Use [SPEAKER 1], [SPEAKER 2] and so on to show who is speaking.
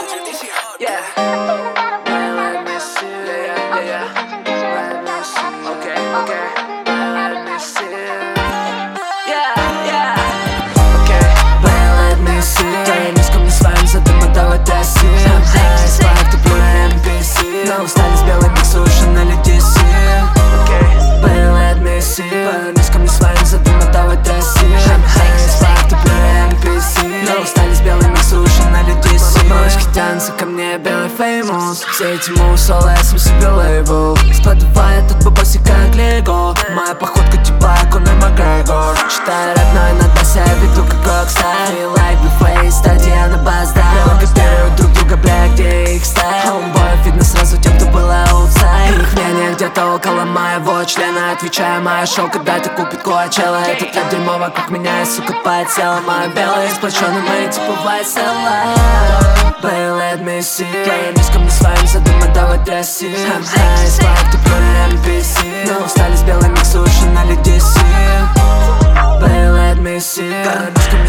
[SPEAKER 1] Yeah. Let me see. Yeah. Let me see. Okay. Let me see. Yeah. Okay. Let me see. Низко мне с вами задумать трассе. Спайк, ты плюю NPC. Но устали с белой миксушиной DC. Okay. Let me see. Низко мне с вами задумать трассе. Спайк, ты плюю NPC. Но устали с белой миксушиной DC. Малышки тянутся ко мне, белый феймус. Все эти мусолы, я сам себе лейбл. Spotify, этот бабосик как лего. Моя походка типа Конор Макгрегор. Читаю родной, иногда себя веду как рокстар. Feel like we face, стадия на базда. Копируют друг друга, бля, где их стайл. Homeboy, видно сразу тем, кто был outside. Их мнение где-то около моего члена. Отвечаю, мое шоу, когда ты купит Коачелла. Этот рэп дерьмо вокруг меня, и, сука, подсела. Моя белая сплочённая, мы типа весела. Let me see. Низко мне с вами задумать трассе. Спайк, ты плюю NPC. Но устали с белой миксушиной DC. Let me see. Низко